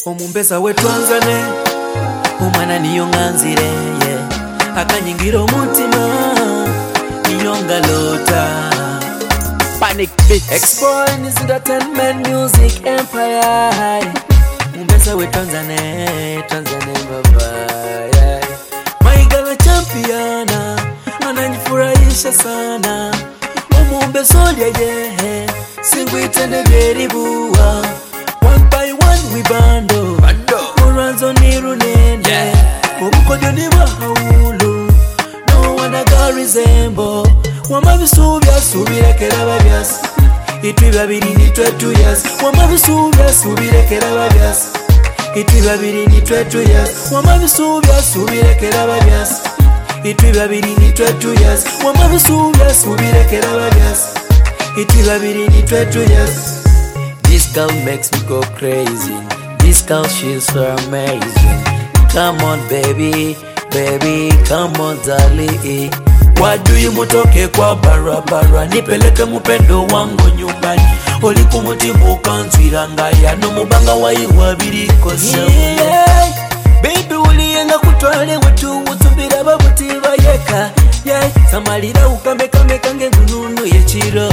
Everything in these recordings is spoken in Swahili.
Omumbesa wetwanzane umwana niyo nganzire akanyingira omutima niyo ngalota. Panic Beats Exporting is entertainment music empire. Mumbesa wetwanzane baba my girl championa ananifurahisha sana. Omumbesa olye singwitene byeribuwa. One by one we bando Muranzo ni runene Obukodyo ni bahawulu No one agari zembo Wamabisubya subirekera babyasi Itwi babiri nitwe 2 years Wamabisubya subirekera babyasi Itwi babiri nitwe 2 years Wamabisubya subirekera babyasi Itwi babiri nitwe 2 years Wamabisubya subirekera babyasi Itwi babiri nitwe 2 years. This girl makes me go crazy. This girl, she's so amazing. Come on baby, come on darling. Wadui mutoke kwa barabara nipeleke mupendo wangu nyumbani. Oli kumutimu kanzwira ngaya no mubanga wayiwa birikosa. Baby uliyenga kutwale wetu utumbira babuti bayeka. Samalira ukameka ngengununu yechiro.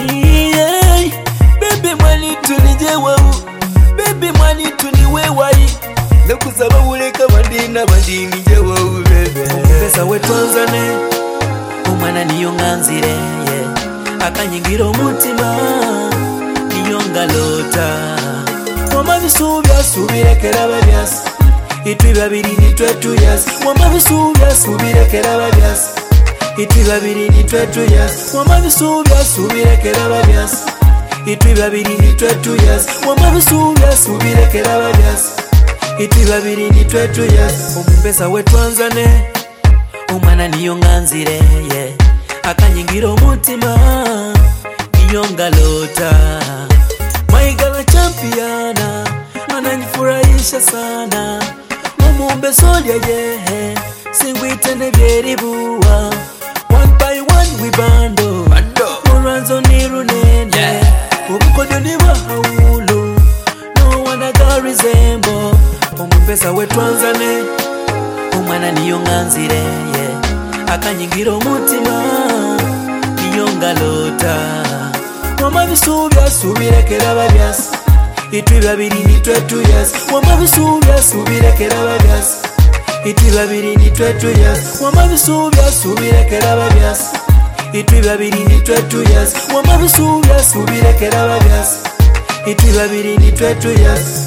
Baby mwani tunije wawu, baby mwani tuniwe wayi. Nakusaba uleka bandina bandini je wawu baby. Omumbesa wetwanzane umwana niyo nganzire akanyingira omutima niyo ngalota. Wamabisubya subirekera babyasi Itwi babiri nitwe 2 years Wamabisubya subirekera babyasi Itwi babiri nitwe 2 years Wamabisubya subirekera babyasi Itwi babiri nitwe 2 years Wamabisubya subirekera babyasi Itwi babiri nitwe 2 years. Omumbesa wetwanzane umwana niyo nganzire akanyingira omutima niyo ngalota. My girl championa ananifurahisha sana. Omumbesa olye singwitene byeribuwa. One by one we bando Muranzo ni runene Obukodyo ni bahawulu No one agari zembo. Omumbesa wetwanzane umwana niyo nganzire akanyingira omutima niyo ngalota. Wamabisubya subirekera babyasi Itwi babiri nitwe 2 years Wamabisubya subirekera babyasi Itwi babiri nitwe 2 years Wamabisubya subirekera babyasi Itwi babiri nitwe 2 years Wamabisubya subirekera babyasi Itwi babiri nitwe 2 years.